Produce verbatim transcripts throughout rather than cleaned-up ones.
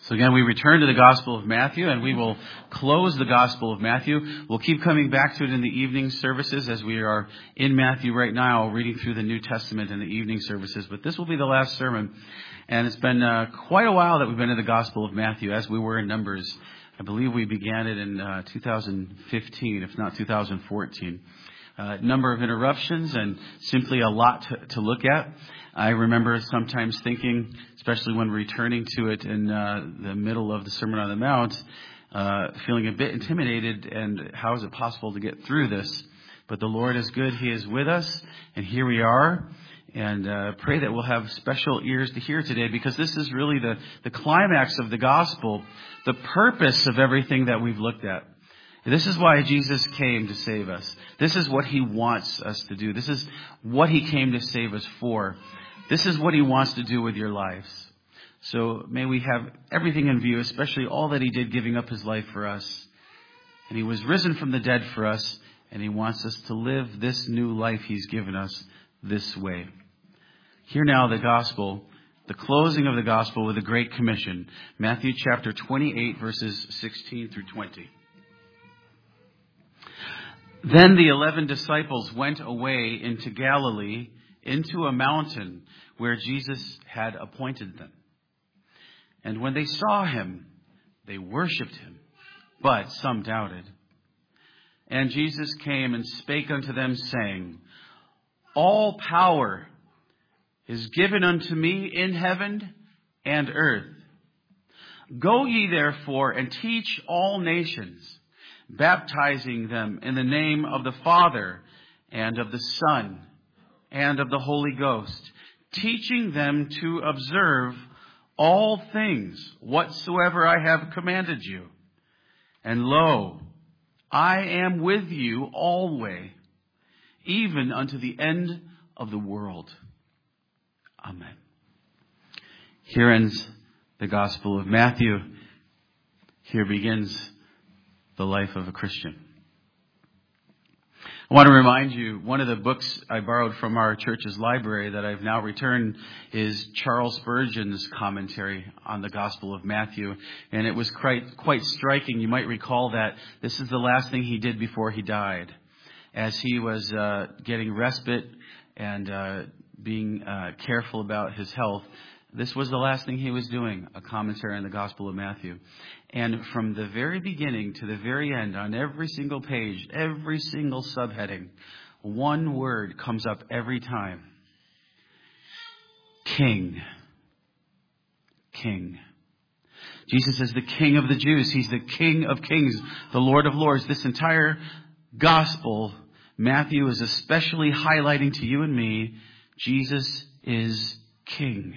So again, we return to the Gospel of Matthew, and we will close the Gospel of Matthew. We'll keep coming back to it in the evening services as we are in Matthew right now, reading through the New Testament in the evening services. But this will be the last sermon, and it's been uh, quite a while that we've been in the Gospel of Matthew, as we were in Numbers. I believe we began it in uh, two thousand fifteen, if not two thousand fourteen. A uh, number of interruptions and simply a lot to, to look at. I remember sometimes thinking, especially when returning to it in uh, the middle of the Sermon on the Mount, uh, feeling a bit intimidated and how is it possible to get through this? But the Lord is good. He is with us, and here we are. And uh, pray that we'll have special ears to hear today, because this is really the, the climax of the gospel, the purpose of everything that we've looked at. This is why Jesus came to save us. This is what He wants us to do. This is what He came to save us for. This is what He wants to do with your lives. So may we have everything in view, especially all that He did, giving up His life for us. And He was risen from the dead for us, and He wants us to live this new life He's given us this way. Hear now the gospel, the closing of the gospel with the Great Commission. Matthew chapter twenty-eight, verses sixteen through twenty. Then the eleven disciples went away into Galilee, into a mountain where Jesus had appointed them. And when they saw Him, they worshipped Him, but some doubted. And Jesus came and spake unto them, saying, All power is given unto me in heaven and earth. Go ye therefore and teach all nations, baptizing them in the name of the Father and of the Son and of the Holy Ghost, teaching them to observe all things whatsoever I have commanded you. And lo, I am with you always, even unto the end of the world. Amen. Here ends the Gospel of Matthew. Here begins the life of a Christian. I want to remind you, one of the books I borrowed from our church's library that I've now returned is Charles Spurgeon's commentary on the Gospel of Matthew. And it was quite, quite striking. You might recall that this is the last thing he did before he died, as he was uh, getting respite and uh, being uh, careful about his health. This was the last thing he was doing, a commentary on the Gospel of Matthew. And from the very beginning to the very end, on every single page, every single subheading, one word comes up every time. King. King. Jesus is the King of the Jews. He's the King of Kings, the Lord of Lords. This entire Gospel, Matthew is especially highlighting to you and me, Jesus is King.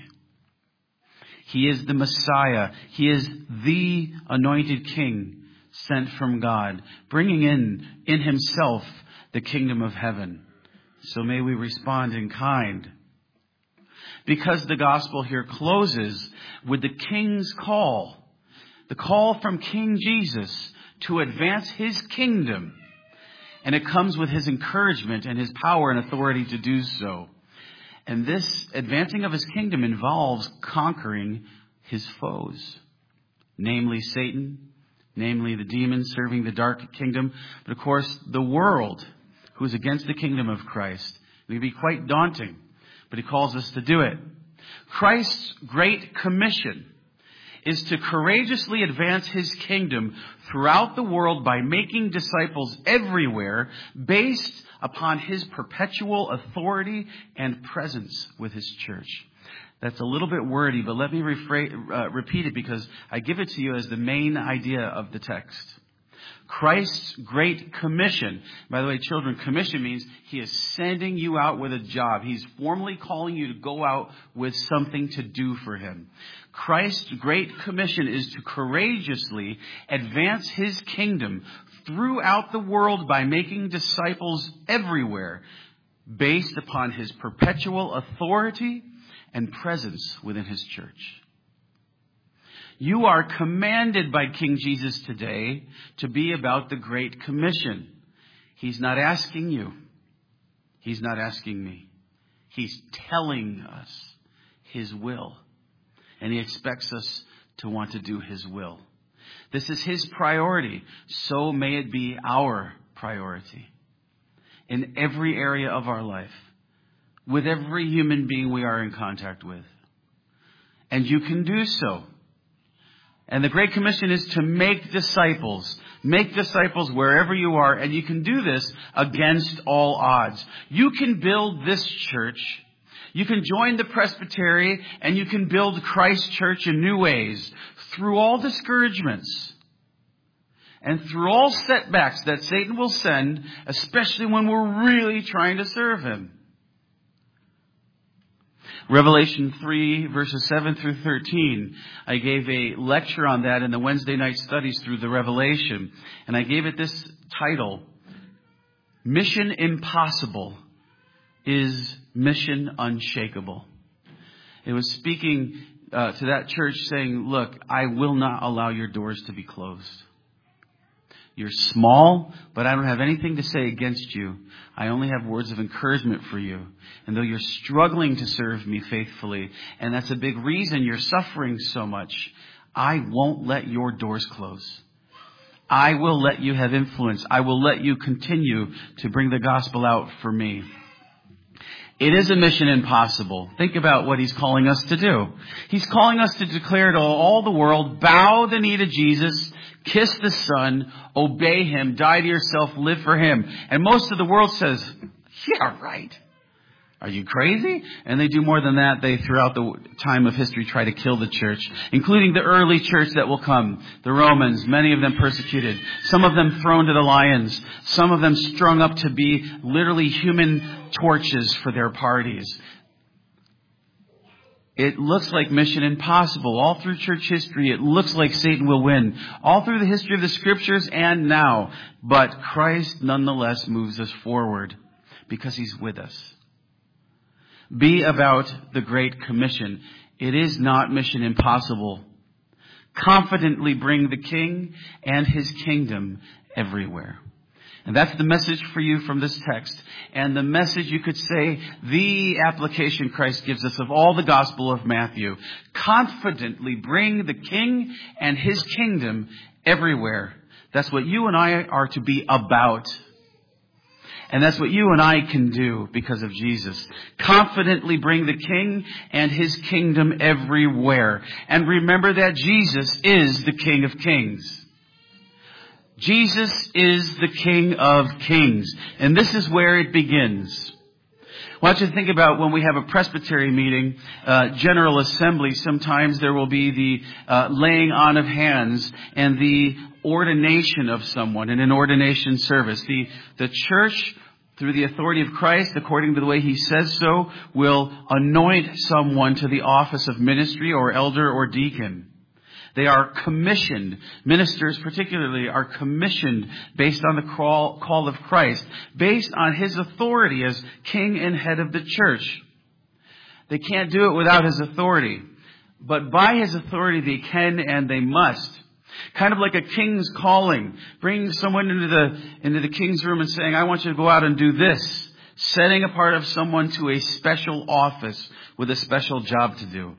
He is the Messiah. He is the anointed King sent from God, bringing in, in Himself, the kingdom of heaven. So may we respond in kind. Because the gospel here closes with the King's call, the call from King Jesus to advance His kingdom. And it comes with His encouragement and His power and authority to do so. And this advancing of His kingdom involves conquering His foes, namely Satan, namely the demons serving the dark kingdom, but of course the world, who is against the kingdom of Christ. It can be quite daunting, but He calls us to do it. Christ's great commission is to courageously advance His kingdom throughout the world by making disciples everywhere, based upon His perpetual authority and presence with His church. That's a little bit wordy, but let me rephrase, uh, repeat it, because I give it to you as the main idea of the text. Christ's great commission. By the way, children, commission means He is sending you out with a job. He's formally calling you to go out with something to do for Him. Christ's great commission is to courageously advance His kingdom throughout the world by making disciples everywhere, based upon His perpetual authority and presence within His church. You are commanded by King Jesus today to be about the Great Commission. He's not asking you. He's not asking me. He's telling us His will. And He expects us to want to do His will. This is His priority. So may it be our priority in every area of our life, with every human being we are in contact with. And you can do so. And the Great Commission is to make disciples. Make disciples wherever you are. And you can do this against all odds. You can build this church. You can join the presbytery, and you can build Christ Church in new ways through all discouragements and through all setbacks that Satan will send, especially when we're really trying to serve him. Revelation three, verses seven through thirteen. I gave a lecture on that in the Wednesday night studies through the Revelation. And I gave it this title, Mission Impossible is Mission Unshakable. It was speaking uh, to that church saying, look, I will not allow your doors to be closed. You're small, but I don't have anything to say against you. I only have words of encouragement for you. And though you're struggling to serve me faithfully, and that's a big reason you're suffering so much, I won't let your doors close. I will let you have influence. I will let you continue to bring the gospel out for me. It is a mission impossible. Think about what He's calling us to do. He's calling us to declare to all the world, bow the knee to Jesus, kiss the Son, obey Him, die to yourself, live for Him. And most of the world says, yeah, right. Are you crazy? And they do more than that. They, throughout the time of history, try to kill the church, including the early church that will come. The Romans, many of them persecuted. Some of them thrown to the lions. Some of them strung up to be literally human torches for their parties. It looks like mission impossible. All through church history, it looks like Satan will win. All through the history of the Scriptures and now. But Christ nonetheless moves us forward because He's with us. Be about the Great Commission. It is not mission impossible. Confidently bring the King and His kingdom everywhere. And that's the message for you from this text. And the message, you could say, the application Christ gives us of all the Gospel of Matthew. Confidently bring the King and His kingdom everywhere. That's what you and I are to be about. And that's what you and I can do because of Jesus. Confidently bring the King and His kingdom everywhere. And remember that Jesus is the King of Kings. Jesus is the King of Kings. And this is where it begins. I want you to think about when we have a presbytery meeting, uh, General Assembly, sometimes there will be the uh, laying on of hands and the ordination of someone in an ordination service. The, the church, through the authority of Christ, according to the way He says so, will anoint someone to the office of ministry or elder or deacon. They are commissioned. Ministers particularly are commissioned based on the call, call of Christ, based on His authority as King and head of the church. They can't do it without His authority. But by His authority they can and they must. Kind of like a king's calling. Bringing someone into the, into the king's room and saying, I want you to go out and do this. Setting apart of someone to a special office with a special job to do.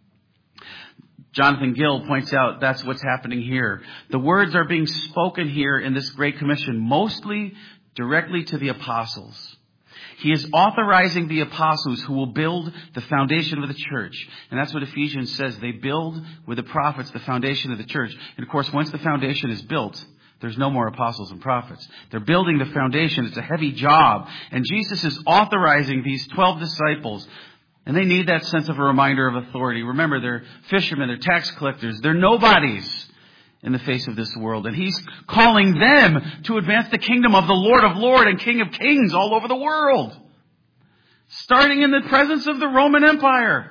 Jonathan Gill points out that's what's happening here. The words are being spoken here in this Great Commission, mostly directly to the apostles. He is authorizing the apostles who will build the foundation of the church. And that's what Ephesians says. They build with the prophets the foundation of the church. And of course, once the foundation is built, there's no more apostles and prophets. They're building the foundation. It's a heavy job. And Jesus is authorizing these twelve disciples. And they need that sense of a reminder of authority. Remember, they're fishermen, they're tax collectors, they're nobodies in the face of this world. And He's calling them to advance the kingdom of the Lord of Lords and King of Kings all over the world. Starting in the presence of the Roman Empire.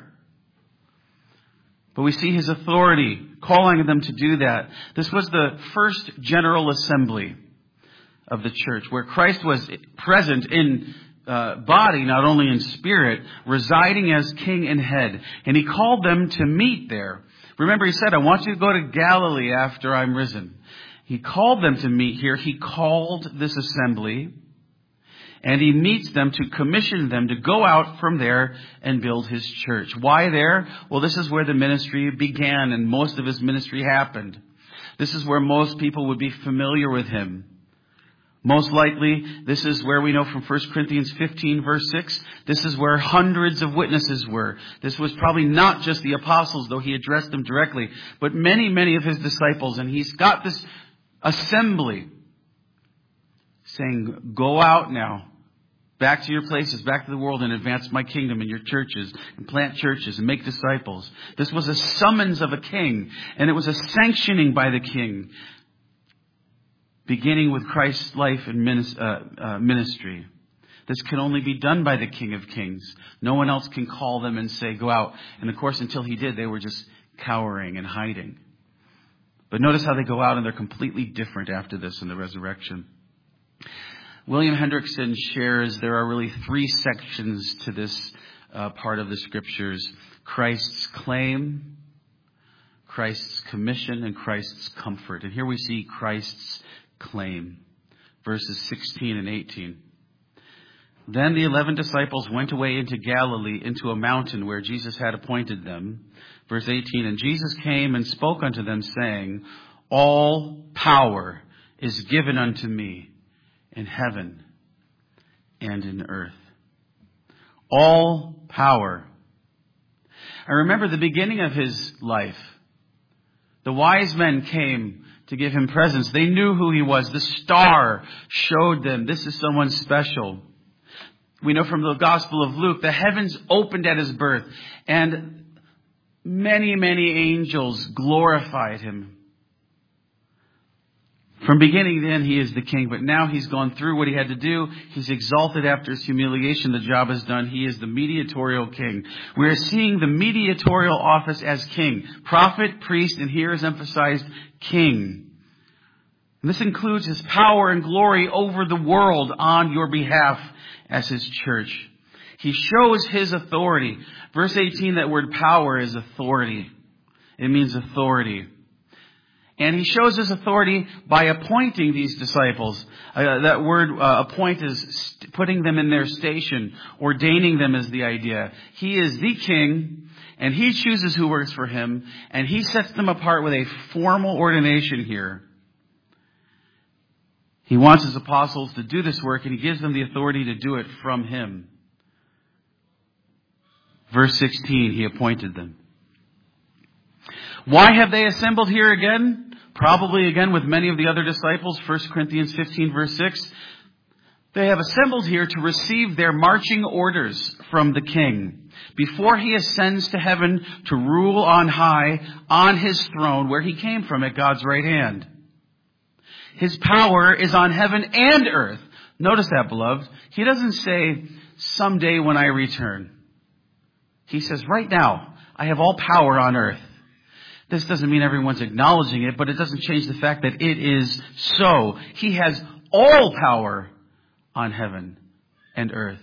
But we see His authority calling them to do that. This was the first General Assembly of the church where Christ was present in Uh, body, not only in spirit, residing as King and head. And He called them to meet there. Remember, He said, I want you to go to Galilee after I'm risen. He called them to meet here. He called this assembly. And he meets them to commission them to go out from there and build his church. Why there? Well, this is where the ministry began and most of his ministry happened. This is where most people would be familiar with him. Most likely, this is where we know from First Corinthians fifteen, verse six, this is where hundreds of witnesses were. This was probably not just the apostles, though he addressed them directly, but many, many of his disciples. And he's got this assembly saying, go out now, back to your places, back to the world, and advance my kingdom in your churches, and plant churches, and make disciples. This was a summons of a king, and it was a sanctioning by the king, beginning with Christ's life and ministry. This can only be done by the King of Kings. No one else can call them and say, go out. And of course, until he did, they were just cowering and hiding. But notice how they go out, and they're completely different after this in the resurrection. William Hendrickson shares there are really three sections to this uh, part of the Scriptures. Christ's claim, Christ's commission, and Christ's comfort. And here we see Christ's claim. Verses sixteen and eighteen. Then the eleven disciples went away into Galilee, into a mountain where Jesus had appointed them. Verse eighteen, and Jesus came and spoke unto them, saying, all power is given unto me in heaven and in earth. All power. I remember the beginning of his life. The wise men came to give him presents. They knew who he was. The star showed them, this is someone special. We know from the Gospel of Luke, the heavens opened at his birth, and many, many angels glorified him. From beginning then, he is the king, but now he's gone through what he had to do. He's exalted after his humiliation. The job is done. He is the mediatorial king. We are seeing the mediatorial office as king. Prophet, priest, and here is emphasized king. And this includes his power and glory over the world on your behalf as his church. He shows his authority. Verse eighteen, that word power is authority. It means authority. And he shows his authority by appointing these disciples. Uh, that word uh, appoint is st- putting them in their station. Ordaining them is the idea. He is the king, and he chooses who works for him, and he sets them apart with a formal ordination here. He wants his apostles to do this work, and he gives them the authority to do it from him. Verse sixteen, he appointed them. Why have they assembled here again? Probably again with many of the other disciples. First Corinthians fifteen, verse six. They have assembled here to receive their marching orders from the king before he ascends to heaven to rule on high on his throne where he came from at God's right hand. His power is on heaven and earth. Notice that, beloved. He doesn't say, someday when I return. He says, right now, I have all power on earth. This doesn't mean everyone's acknowledging it, but it doesn't change the fact that it is so. He has all power on heaven and earth.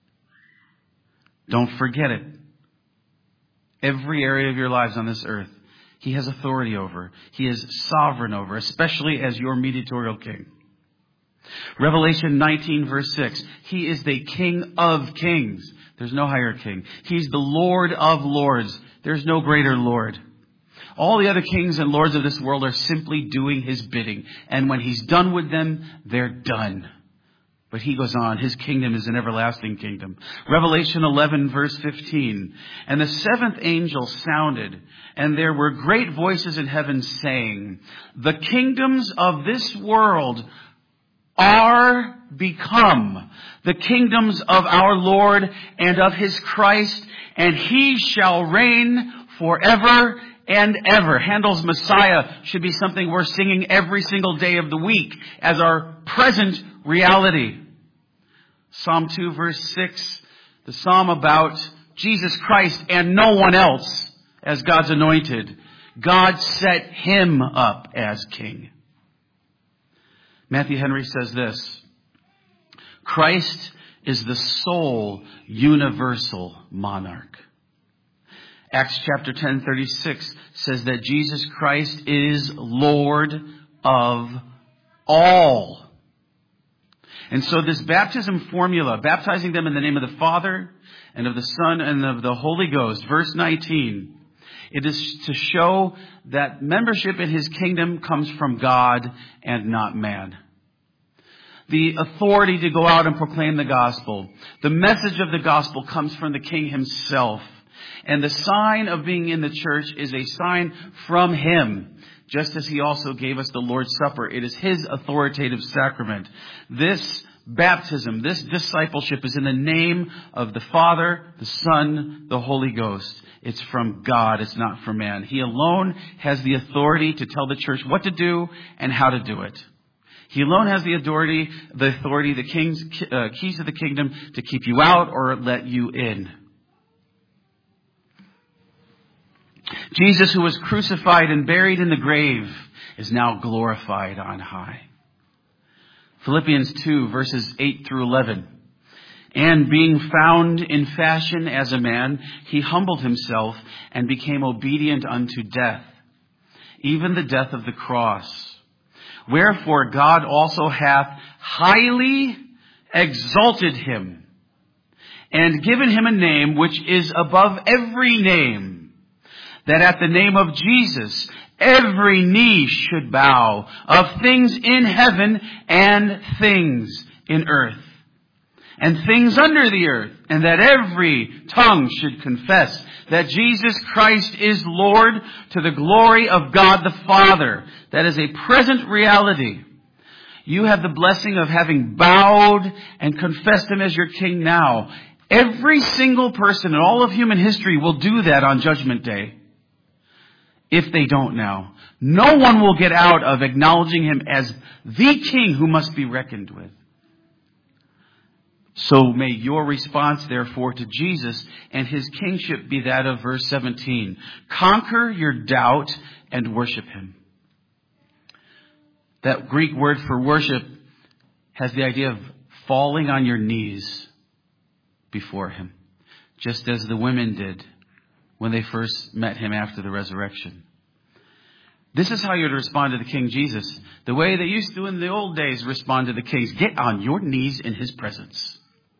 Don't forget it. Every area of your lives on this earth, he has authority over. He is sovereign over, especially as your mediatorial king. Revelation nineteen, verse six. He is the King of kings. There's no higher king. He's the Lord of lords. There's no greater Lord. All the other kings and lords of this world are simply doing his bidding. And when he's done with them, they're done. But he goes on. His kingdom is an everlasting kingdom. Revelation eleven, verse fifteen. And the seventh angel sounded, and there were great voices in heaven saying, the kingdoms of this world are become the kingdoms of our Lord and of his Christ, and he shall reign forever and ever. Handel's Messiah should be something we're singing every single day of the week as our present reality. Psalm two, verse six, the psalm about Jesus Christ and no one else as God's anointed. God set him up as king. Matthew Henry says this, Christ is the sole universal monarch. Acts chapter ten, thirty-six says that Jesus Christ is Lord of all. And so this baptism formula, baptizing them in the name of the Father and of the Son and of the Holy Ghost, verse nineteen, it is to show that membership in His kingdom comes from God and not man. The authority to go out and proclaim the gospel. The message of the gospel comes from the King Himself. And the sign of being in the church is a sign from Him. Just as He also gave us the Lord's Supper. It is His authoritative sacrament. This baptism, this discipleship is in the name of the Father, the Son, the Holy Ghost. It's from God. It's not from man. He alone has the authority to tell the church what to do and how to do it. He alone has the authority, the authority, the king's uh, keys to the kingdom to keep you out or let you in. Jesus, who was crucified and buried in the grave, is now glorified on high. Philippians two, verses eight through eleven. And being found in fashion as a man, He humbled Himself and became obedient unto death, even the death of the cross. Wherefore God also hath highly exalted Him, and given Him a name which is above every name, that at the name of Jesus every knee should bow, of things in heaven and things in earth, and things under the earth, and that every tongue should confess that Jesus Christ is Lord, to the glory of God the Father. That is a present reality. You have the blessing of having bowed and confessed Him as your King now. Every single person in all of human history will do that on Judgment Day. If they don't now. No one will get out of acknowledging Him as the King who must be reckoned with. So may your response, therefore, to Jesus and His kingship be that of verse seventeen. Conquer your doubt and worship Him. That Greek word for worship has the idea of falling on your knees before Him, just as the women did when they first met Him after the resurrection. This is how you're to respond to the King Jesus. The way they used to in the old days respond to the kings. Get on your knees in His presence.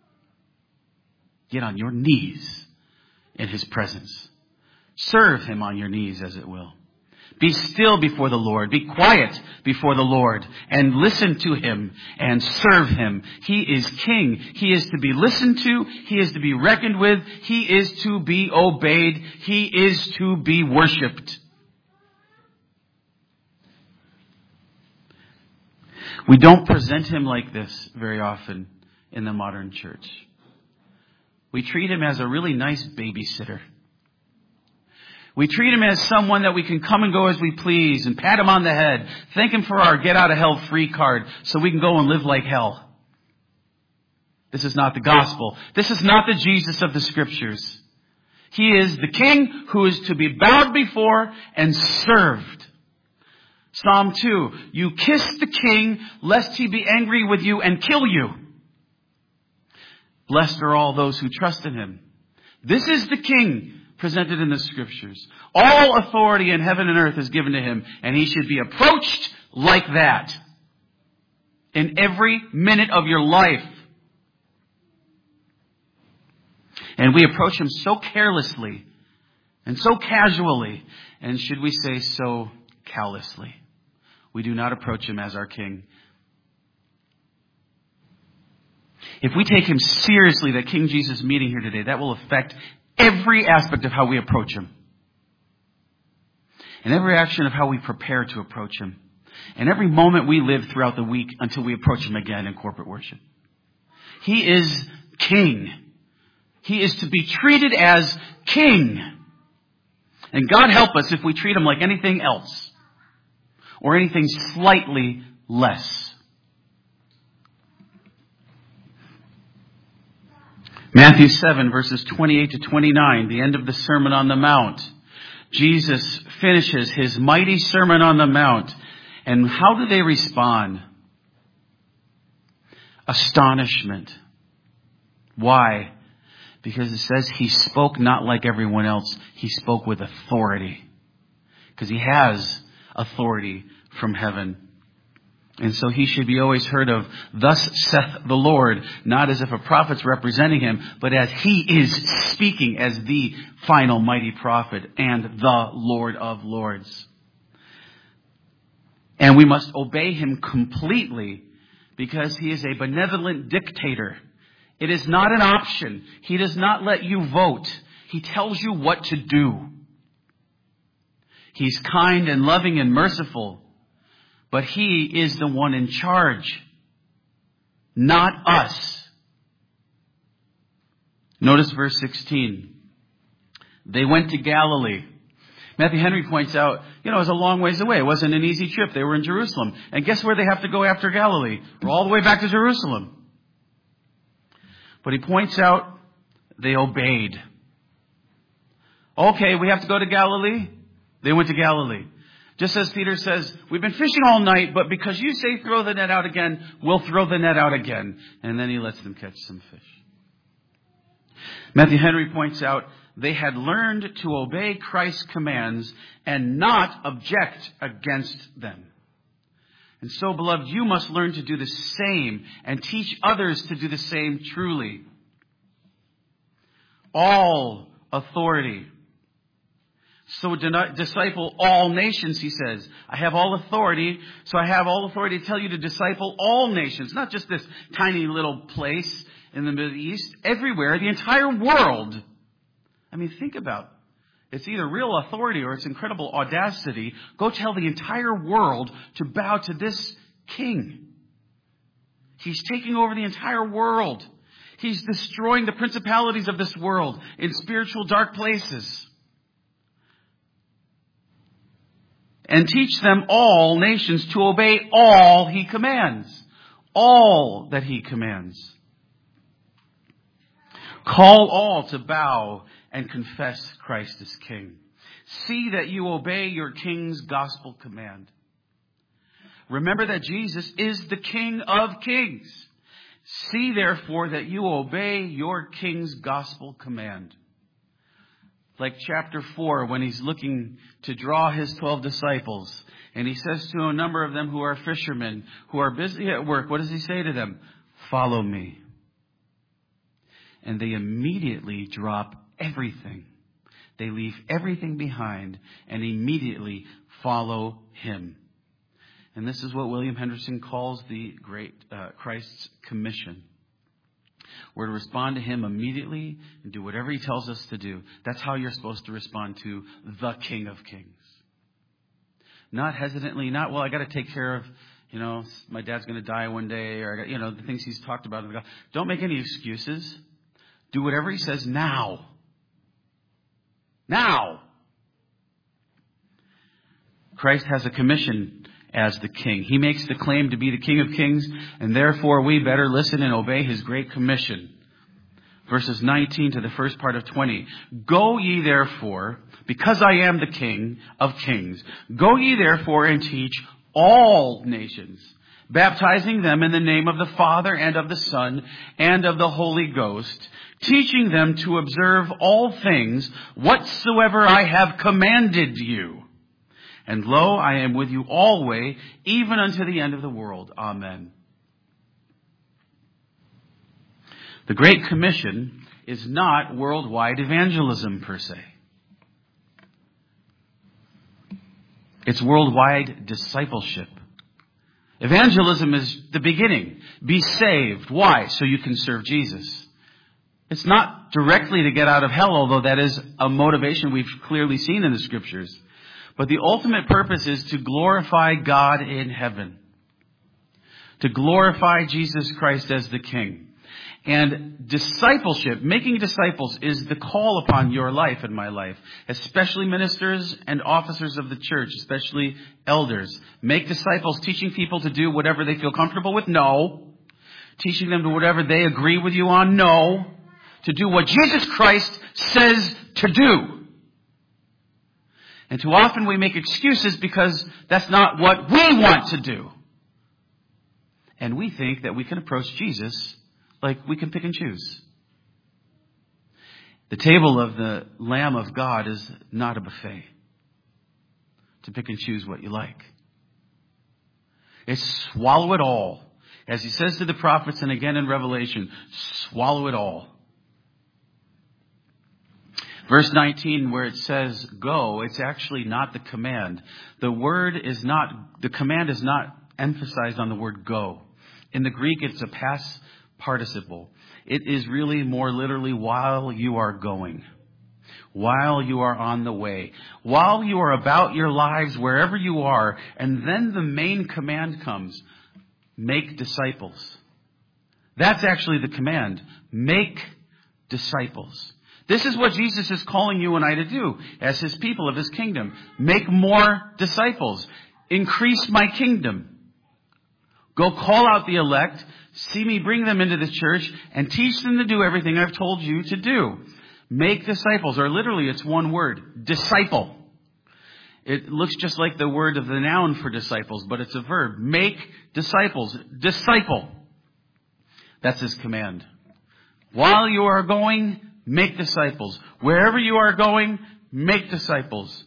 Get on your knees in His presence. Serve Him on your knees, as it will. Be still before the Lord. Be quiet before the Lord. And listen to Him and serve Him. He is King. He is to be listened to. He is to be reckoned with. He is to be obeyed. He is to be worshipped. We don't present Him like this very often in the modern church. We treat Him as a really nice babysitter. We treat Him as someone that we can come and go as we please and pat Him on the head, thank Him for our get out of hell free card so we can go and live like hell. This is not the gospel. This is not the Jesus of the Scriptures. He is the King who is to be bowed before and served. Psalm two, you kiss the King lest He be angry with you and kill you. Blessed are all those who trust in Him. This is the King presented in the Scriptures. All authority in heaven and earth is given to Him, and He should be approached like that in every minute of your life. And we approach Him so carelessly and so casually, and should we say so callously. We do not approach Him as our King. If we take Him seriously, that King Jesus meeting here today, that will affect every aspect of how we approach Him. And every action of how we prepare to approach Him. And every moment we live throughout the week until we approach Him again in corporate worship. He is King. He is to be treated as King. And God help us if we treat Him like anything else. Or anything slightly less. Matthew seven, verses twenty-eight to twenty-nine, the end of the Sermon on the Mount. Jesus finishes His mighty Sermon on the Mount. And how do they respond? Astonishment. Why? Because it says He spoke not like everyone else. He spoke with authority. Because He has authority from heaven. And so he should be always heard of, thus saith the Lord, not as if a prophet's representing him, but as he is speaking as the final mighty prophet and the Lord of Lords. And we must obey him completely because he is a benevolent dictator. It is not an option. He does not let you vote. He tells you what to do. He's kind and loving and merciful. But he is the one in charge, not us. Notice verse sixteen. They went to Galilee. Matthew Henry points out, you know, it was a long ways away. It wasn't an easy trip. They were in Jerusalem. And guess where they have to go after Galilee? We're all the way back to Jerusalem. But he points out they obeyed. Okay, we have to go to Galilee. They went to Galilee. Just as Peter says, we've been fishing all night, but because you say throw the net out again, we'll throw the net out again. And then he lets them catch some fish. Matthew Henry points out, they had learned to obey Christ's commands and not object against them. And so, beloved, you must learn to do the same and teach others to do the same truly. All authority. So disciple all nations, he says. I have all authority, so I have all authority to tell you to disciple all nations. Not just this tiny little place in the Middle East. Everywhere, the entire world. I mean, think about it. It's either real authority or it's incredible audacity. Go tell the entire world to bow to this king. He's taking over the entire world. He's destroying the principalities of this world in spiritual dark places. And teach them all nations to obey all he commands. All that he commands. Call all to bow and confess Christ as King. See that you obey your King's gospel command. Remember that Jesus is the King of kings. See therefore that you obey your King's gospel command. Like chapter four, when he's looking to draw his twelve disciples. And he says to a number of them who are fishermen, who are busy at work, what does he say to them? Follow me. And they immediately drop everything. They leave everything behind and immediately follow him. And this is what William Henderson calls the great uh, Christ's commission. We're to respond to him immediately and do whatever he tells us to do. That's how you're supposed to respond to the King of Kings. Not hesitantly, not, well, I got to take care of, you know, my dad's going to die one day, or, I got, you know, the things he's talked about. Don't make any excuses. Do whatever he says now. Now. Christ has a commission as the King. He makes the claim to be the King of Kings, and therefore we better listen and obey his great commission. Verses nineteen to the first part of twenty. Go ye therefore, because I am the King of Kings, go ye therefore and teach all nations, baptizing them in the name of the Father and of the Son and of the Holy Ghost, teaching them to observe all things whatsoever I have commanded you. And lo, I am with you always, even unto the end of the world. Amen. The Great Commission is not worldwide evangelism per se. It's worldwide discipleship. Evangelism is the beginning. Be saved. Why? So you can serve Jesus. It's not directly to get out of hell, although that is a motivation we've clearly seen in the Scriptures. But the ultimate purpose is to glorify God in heaven. To glorify Jesus Christ as the King. And discipleship, making disciples, is the call upon your life and my life. Especially ministers and officers of the church, especially elders. Make disciples, teaching people to do whatever they feel comfortable with? No. Teaching them to whatever they agree with you on? No. To do what Jesus Christ says to do. And too often we make excuses because that's not what we want to do. And we think that we can approach Jesus like we can pick and choose. The table of the Lamb of God is not a buffet to pick and choose what you like. It's swallow it all. As he says to the prophets and again in Revelation, swallow it all. Verse nineteen, where it says go, it's actually not the command. The word is not, the command is not emphasized on the word go. In the Greek, it's a past participle. It is really more literally while you are going. While you are on the way. While you are about your lives wherever you are. And then the main command comes. Make disciples. That's actually the command. Make disciples. This is what Jesus is calling you and I to do as his people of his kingdom. Make more disciples. Increase my kingdom. Go call out the elect. See me bring them into the church and teach them to do everything I've told you to do. Make disciples, or literally it's one word, disciple. It looks just like the word of the noun for disciples, but it's a verb. Make disciples. Disciple. That's his command. While you are going, make disciples. Wherever you are going, make disciples.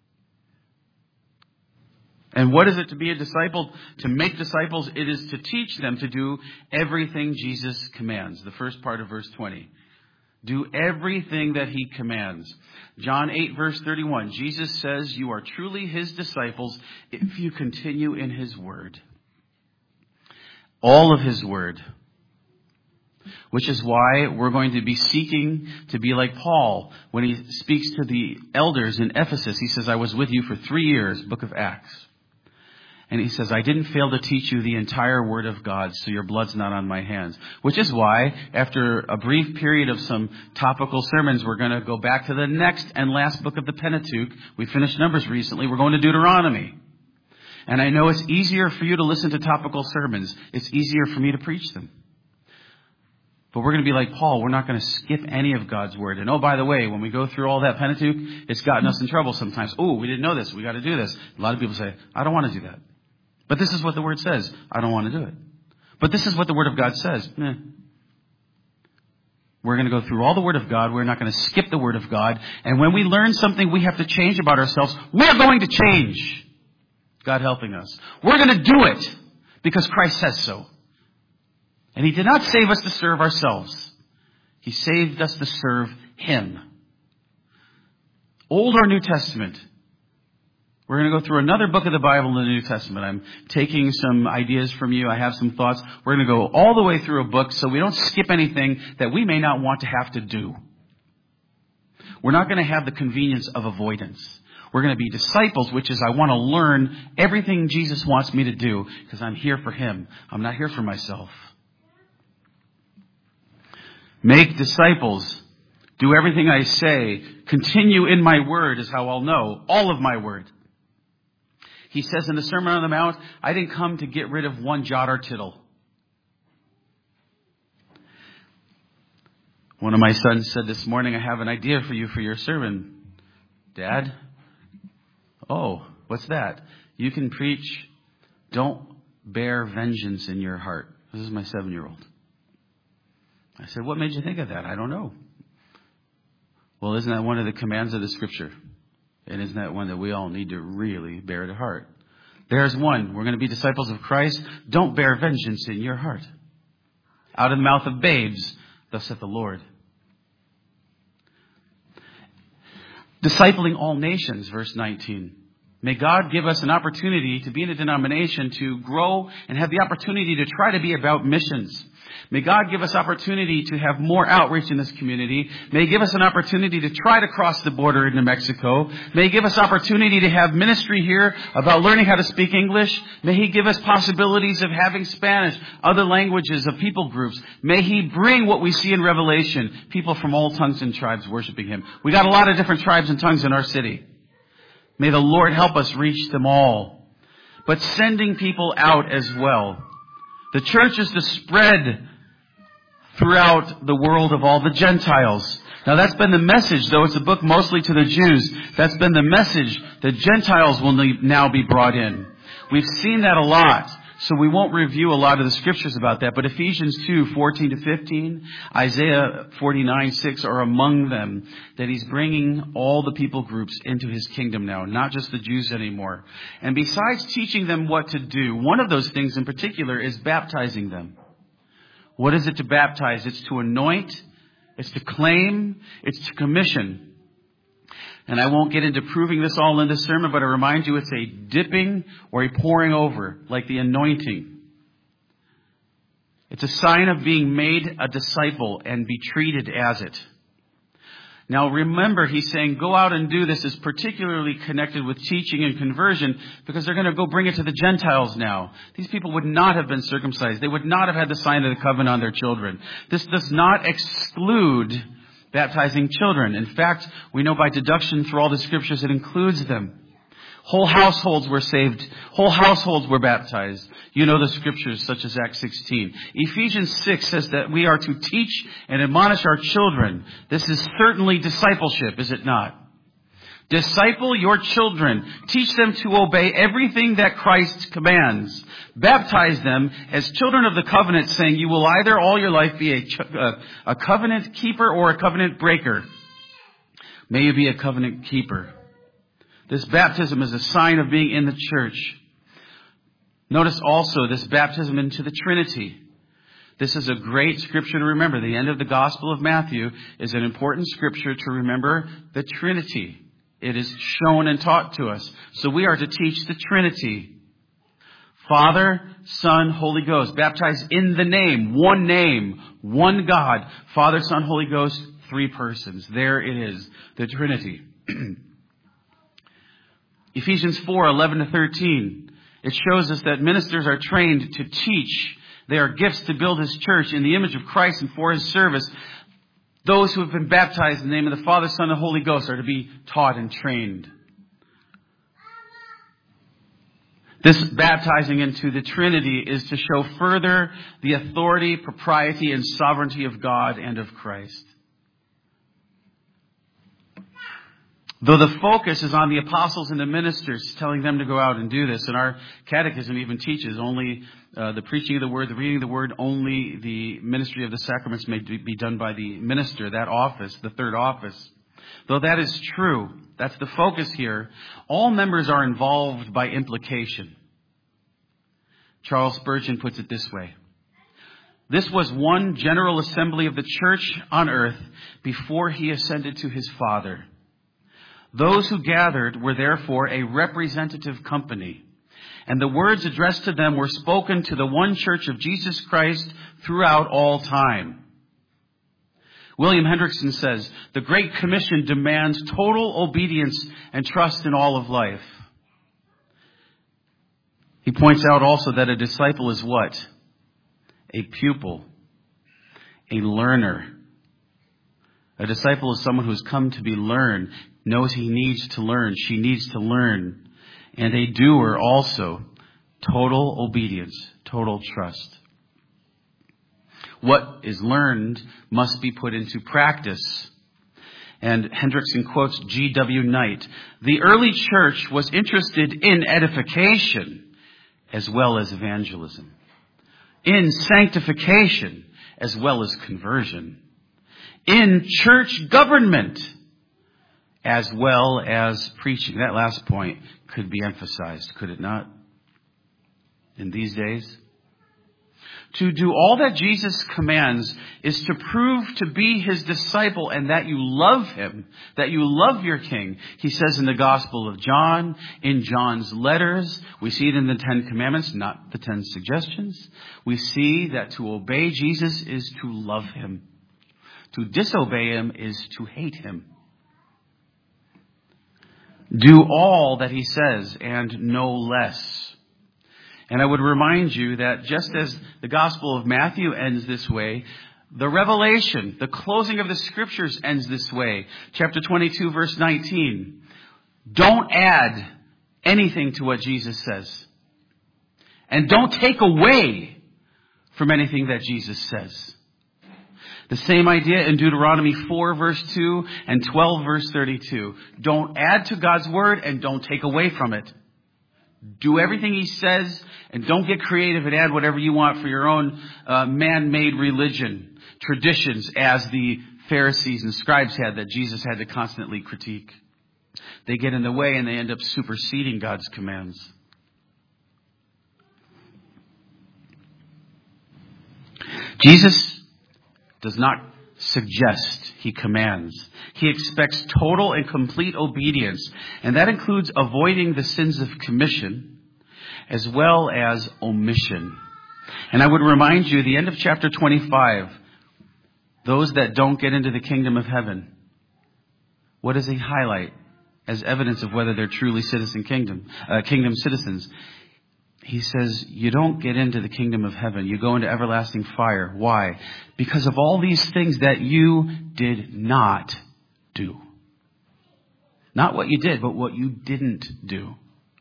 And what is it to be a disciple? To make disciples, it is to teach them to do everything Jesus commands. The first part of verse twenty. Do everything that he commands. John eight, verse thirty-one. Jesus says you are truly his disciples if you continue in his word. All of his word. Which is why we're going to be seeking to be like Paul when he speaks to the elders in Ephesus. He says, I was with you for three years, book of Acts. And he says, I didn't fail to teach you the entire word of God, so your blood's not on my hands. Which is why, after a brief period of some topical sermons, we're going to go back to the next and last book of the Pentateuch. We finished Numbers recently. We're going to Deuteronomy. And I know it's easier for you to listen to topical sermons. It's easier for me to preach them. But we're going to be like Paul. We're not going to skip any of God's word. And oh, by the way, when we go through all that Pentateuch, it's gotten us in trouble sometimes. Oh, we didn't know this. We got to do this. A lot of people say, I don't want to do that. But this is what the word says. I don't want to do it. But this is what the word of God says. Eh. We're going to go through all the word of God. We're not going to skip the word of God. And when we learn something we have to change about ourselves, we're going to change. God helping us. We're going to do it because Christ says so. And he did not save us to serve ourselves. He saved us to serve him. Old or New Testament. We're going to go through another book of the Bible in the New Testament. I'm taking some ideas from you. I have some thoughts. We're going to go all the way through a book so we don't skip anything that we may not want to have to do. We're not going to have the convenience of avoidance. We're going to be disciples, which is I want to learn everything Jesus wants me to do because I'm here for him. I'm not here for myself. Make disciples. Do everything I say. Continue in my word is how I'll know. All of my word. He says in the Sermon on the Mount, I didn't come to get rid of one jot or tittle. One of my sons said this morning, I have an idea for you for your sermon. Dad? Oh, what's that? You can preach, don't bear vengeance in your heart. This is my seven-year-old. I said, what made you think of that? I don't know. Well, isn't that one of the commands of the scripture? And isn't that one that we all need to really bear to heart? There's one. We're going to be disciples of Christ. Don't bear vengeance in your heart. Out of the mouth of babes, thus saith the Lord. Discipling all nations, verse nineteen. May God give us an opportunity to be in a denomination, to grow and have the opportunity to try to be about missions. May God give us opportunity to have more outreach in this community. May He give us an opportunity to try to cross the border into Mexico. May He give us opportunity to have ministry here about learning how to speak English. May He give us possibilities of having Spanish, other languages, of people groups. May He bring what we see in Revelation, people from all tongues and tribes worshiping Him. We got a lot of different tribes and tongues in our city. May the Lord help us reach them all. But sending people out as well. The church is to spread throughout the world of all the Gentiles. Now that's been the message, though it's a book mostly to the Jews. That's been the message that Gentiles will now be brought in. We've seen that a lot. So we won't review a lot of the scriptures about that, but Ephesians two, fourteen to fifteen, Isaiah forty-nine, six are among them, that he's bringing all the people groups into his kingdom now, not just the Jews anymore. And besides teaching them what to do, one of those things in particular is baptizing them. What is it to baptize? It's to anoint, it's to claim, it's to commission. And I won't get into proving this all in this sermon, but I remind you it's a dipping or a pouring over, like the anointing. It's a sign of being made a disciple and be treated as it. Now remember, he's saying go out and do this is particularly connected with teaching and conversion because they're going to go bring it to the Gentiles now. These people would not have been circumcised. They would not have had the sign of the covenant on their children. This does not exclude baptizing children. In fact, we know by deduction through all the scriptures it includes them. Whole households were saved. Whole households were baptized. You know the scriptures such as Acts sixteen. Ephesians six says that we are to teach and admonish our children. This is certainly discipleship, is it not? Disciple your children. Teach them to obey everything that Christ commands. Baptize them as children of the covenant, saying you will either all your life be a, a covenant keeper or a covenant breaker. May you be a covenant keeper. This baptism is a sign of being in the church. Notice also this baptism into the Trinity. This is a great scripture to remember. The end of the Gospel of Matthew is an important scripture to remember the Trinity. It is shown and taught to us. So we are to teach the Trinity. Father, Son, Holy Ghost. Baptized in the name. One name. One God. Father, Son, Holy Ghost. Three persons. There it is. The Trinity. Ephesians four, eleven to thirteen. It shows us that ministers are trained to teach. They are gifts to build his church in the image of Christ and for his service. Those who have been baptized in the name of the Father, Son, and Holy Ghost are to be taught and trained. This baptizing into the Trinity is to show further the authority, propriety, and sovereignty of God and of Christ. Though the focus is on the apostles and the ministers, telling them to go out and do this, and our catechism even teaches only uh, the preaching of the word, the reading of the word, only the ministry of the sacraments may be done by the minister, that office, the third office. Though that is true, that's the focus here, all members are involved by implication. Charles Spurgeon puts it this way. This was one general assembly of the church on earth before he ascended to his Father. Those who gathered were therefore a representative company, and the words addressed to them were spoken to the one church of Jesus Christ throughout all time. William Hendrickson says, the Great Commission demands total obedience and trust in all of life. He points out also that a disciple is what? A pupil, a learner. A disciple is someone who has come to be learned, knows he needs to learn, she needs to learn. And a doer also, total obedience, total trust. What is learned must be put into practice. And Hendrickson quotes G W Knight. The early church was interested in edification as well as evangelism, in sanctification as well as conversion, in church government as well as preaching. That last point could be emphasized, could it not? In these days, to do all that Jesus commands is to prove to be his disciple and that you love him, that you love your King. He says in the Gospel of John, in John's letters, we see it in the Ten Commandments, not the Ten Suggestions. We see that to obey Jesus is to love him. To disobey him is to hate him. Do all that he says and no less. And I would remind you that just as the Gospel of Matthew ends this way, the Revelation, the closing of the Scriptures ends this way. Chapter twenty-two, verse nineteen. Don't add anything to what Jesus says. And don't take away from anything that Jesus says. The same idea in Deuteronomy four, verse two and twelve, verse thirty-two. Don't add to God's word and don't take away from it. Do everything he says And don't get creative and add whatever you want for your own uh, man-made religion, traditions, as the Pharisees and scribes had that Jesus had to constantly critique. They get in the way and they end up superseding God's commands. Jesus does not suggest, he commands. He expects total and complete obedience, and that includes avoiding the sins of commission as well as omission. And I would remind you, the end of chapter twenty-five, those that don't get into the kingdom of heaven, what does he highlight as evidence of whether they're truly citizen kingdom, uh, kingdom citizens? He says, you don't get into the kingdom of heaven. You go into everlasting fire. Why? Because of all these things that you did not do. Not what you did, but what you didn't do.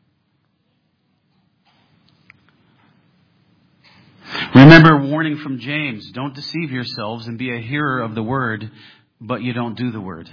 Remember warning from James, don't deceive yourselves and be a hearer of the word, but you don't do the word.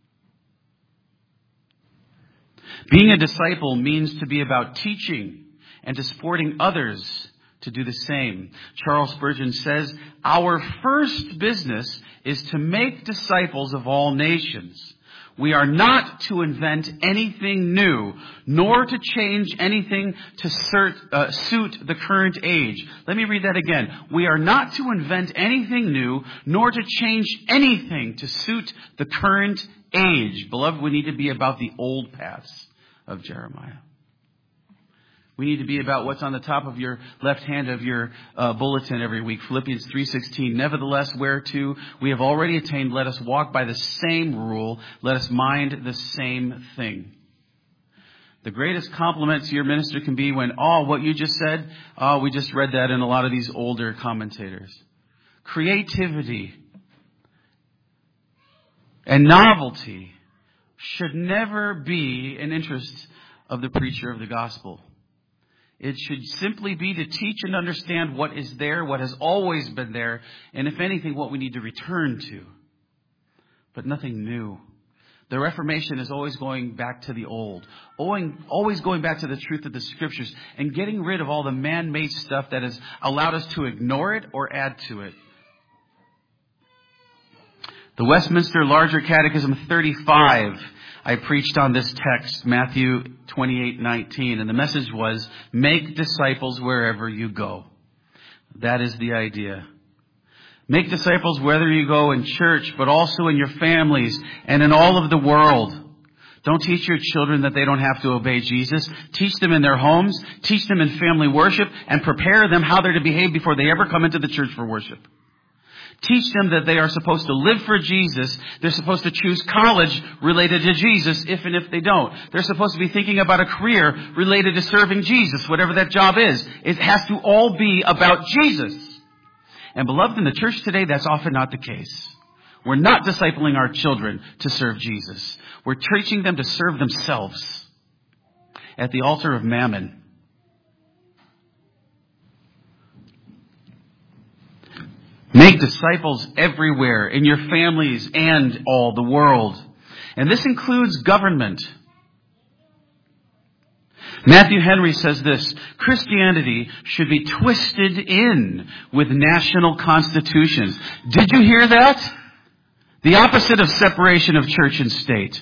Being a disciple means to be about teaching and to supporting others to do the same. Charles Spurgeon says, our first business is to make disciples of all nations. We are not to invent anything new, nor to change anything to cert, uh, suit the current age. Let me read that again. We are not to invent anything new, nor to change anything to suit the current age. Beloved, we need to be about the old paths of Jeremiah. We need to be about what's on the top of your left hand of your uh, bulletin every week. Philippians three sixteen. Nevertheless, whereto we have already attained, let us walk by the same rule. Let us mind the same thing. The greatest compliment to your minister can be when, oh, what you just said, oh, we just read that in a lot of these older commentators. Creativity and novelty should never be an interest of the preacher of the gospel. It should simply be to teach and understand what is there, what has always been there, and if anything, what we need to return to. But nothing new. The Reformation is always going back to the old, always going back to the truth of the Scriptures, and getting rid of all the man-made stuff that has allowed us to ignore it or add to it. The Westminster Larger Catechism thirty-five, I preached on this text, Matthew twenty-eight nineteen, and the message was, make disciples wherever you go. That is the idea. Make disciples whether you go in church, but also in your families and in all of the world. Don't teach your children that they don't have to obey Jesus. Teach them in their homes, teach them in family worship, and prepare them how they're to behave before they ever come into the church for worship. Teach them that they are supposed to live for Jesus. They're supposed to choose college related to Jesus, if and if they don't. They're supposed to be thinking about a career related to serving Jesus, whatever that job is. It has to all be about Jesus. And beloved, in the church today, that's often not the case. We're not discipling our children to serve Jesus. We're teaching them to serve themselves at the altar of mammon. Make disciples everywhere, in your families and all the world. And this includes government. Matthew Henry says this, Christianity should be twisted in with national constitutions. Did you hear that? The opposite of separation of church and state.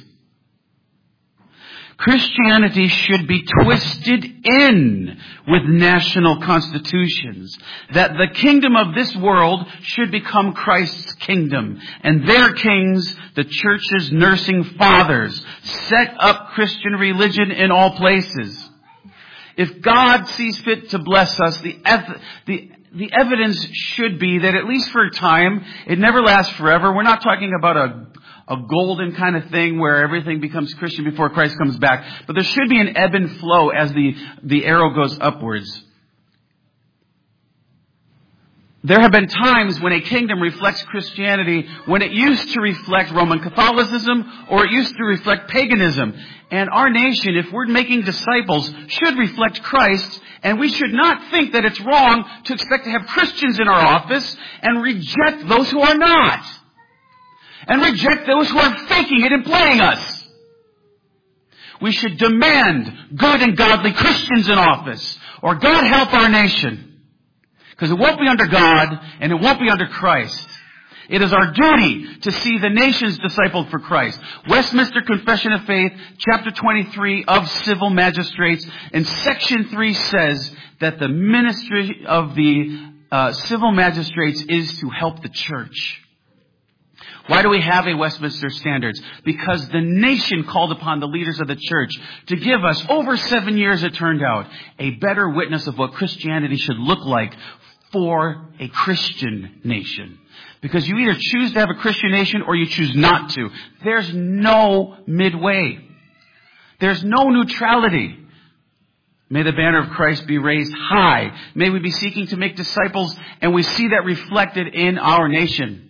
Christianity should be twisted in with national constitutions. That the kingdom of this world should become Christ's kingdom. And their kings, the church's nursing fathers, set up Christian religion in all places. If God sees fit to bless us, the, ev- the, the evidence should be that at least for a time, it never lasts forever. We're not talking about a A golden kind of thing where everything becomes Christian before Christ comes back. But there should be an ebb and flow as the, the arrow goes upwards. There have been times when a kingdom reflects Christianity when it used to reflect Roman Catholicism or it used to reflect paganism. And our nation, if we're making disciples, should reflect Christ. And we should not think that it's wrong to expect to have Christians in our office and reject those who are not. And reject those who are faking it and playing us. We should demand good and godly Christians in office, or God help our nation. Because it won't be under God, and it won't be under Christ. It is our duty to see the nations discipled for Christ. Westminster Confession of Faith, chapter twenty-three of Civil Magistrates, and section three says that the ministry of the uh, civil magistrates is to help the church. Why do we have a Westminster Standards? Because the nation called upon the leaders of the church to give us, over seven years it turned out, a better witness of what Christianity should look like for a Christian nation. Because you either choose to have a Christian nation or you choose not to. There's no midway. There's no neutrality. May the banner of Christ be raised high. May we be seeking to make disciples, and we see that reflected in our nation.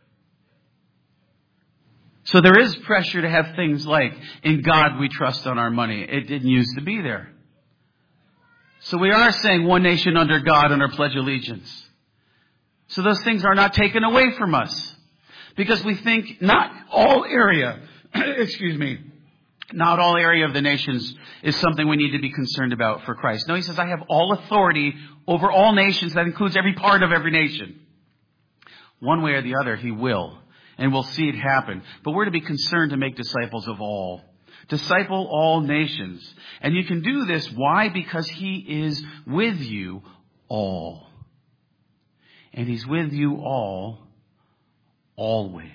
So there is pressure to have things like, in God we trust on our money. It didn't used to be there. So we are saying one nation under God in our Pledge of Allegiance. So those things are not taken away from us. Because we think not all area, excuse me, not all area of the nations is something we need to be concerned about for Christ. No, he says, I have all authority over all nations. That includes every part of every nation. One way or the other, he will. And we'll see it happen. But we're to be concerned to make disciples of all. Disciple all nations. And you can do this. Why? Because he is with you all. And he's with you all, always.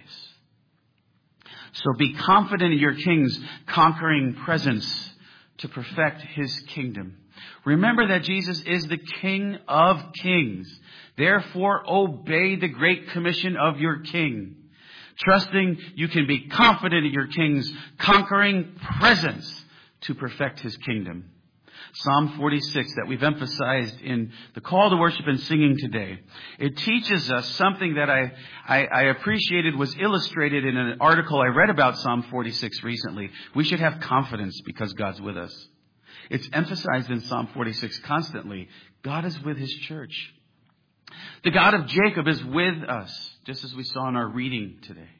So be confident in your King's conquering presence to perfect his kingdom. Remember that Jesus is the King of kings. Therefore, obey the great commission of your King. Trusting you can be confident in your King's conquering presence to perfect his kingdom. Psalm forty-six that we've emphasized in the call to worship and singing today. It teaches us something that I, I, I appreciated was illustrated in an article I read about Psalm forty-six recently. We should have confidence because God's with us. It's emphasized in Psalm forty-six constantly. God is with his church. The God of Jacob is with us, just as we saw in our reading today.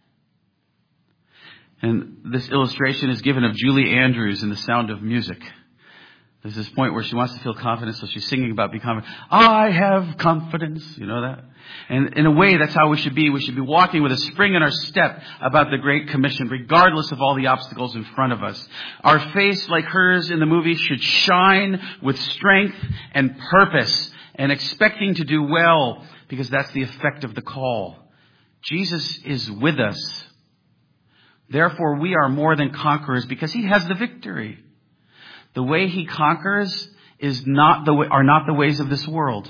And this illustration is given of Julie Andrews in The Sound of Music. There's this point where she wants to feel confident, so she's singing about being confident. I have confidence. You know that? And in a way, that's how we should be. We should be walking with a spring in our step about the Great Commission, regardless of all the obstacles in front of us. Our face, like hers in the movie, should shine with strength and purpose and expecting to do well, because that's the effect of the call. Jesus is with us. Therefore, we are more than conquerors because he has the victory. The way he conquers is not the way, are not the ways of this world.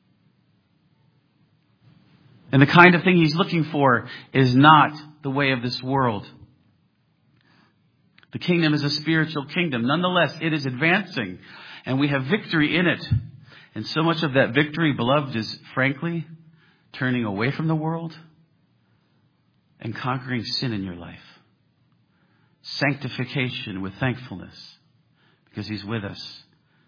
And the kind of thing he's looking for is not the way of this world. The kingdom is a spiritual kingdom. Nonetheless, it is advancing, and we have victory in it. And so much of that victory, beloved, is frankly turning away from the world and conquering sin in your life. Sanctification with thankfulness. Because he's with us.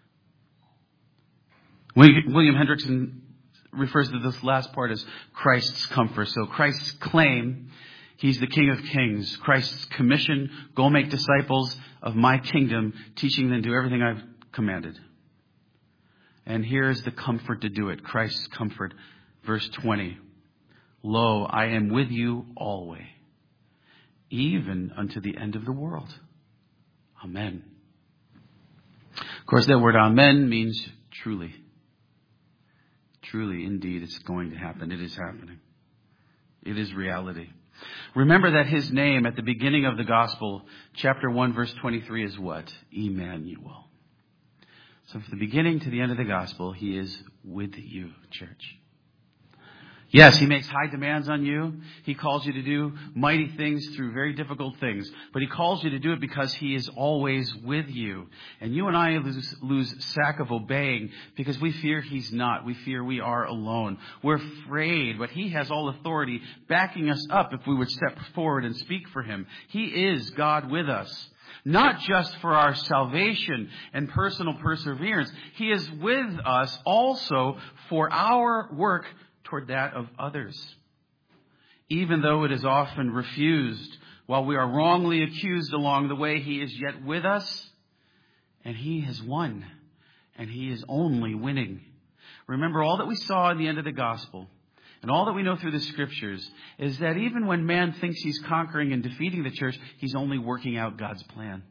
William Hendrickson refers to this last part as Christ's comfort. So Christ's claim, he's the King of kings. Christ's commission, go make disciples of my kingdom, teaching them to do everything I've commanded. And here's the comfort to do it. Christ's comfort. Verse twenty. Lo, I am with you always, even unto the end of the world. Amen. Of course, that word amen means truly. Truly, indeed, it's going to happen. It is happening. It is reality. Remember that his name at the beginning of the gospel, chapter one, verse twenty-three, is what? Emmanuel. So from the beginning to the end of the gospel, he is with you, church. Yes, he makes high demands on you. He calls you to do mighty things through very difficult things. But he calls you to do it because he is always with you. And you and I lose, lose sack of obeying because we fear he's not. We fear we are alone. We're afraid, but he has all authority backing us up if we would step forward and speak for him. He is God with us. Not just for our salvation and personal perseverance. He is with us also for our work toward that of others. Even though it is often refused While we are wrongly accused along the way, he is yet with us, and he has won, and he is only winning. Remember, all that we saw in the end of the gospel, and all that we know through the scriptures, is that even when man thinks he's conquering and defeating the church, he's only working out God's plan.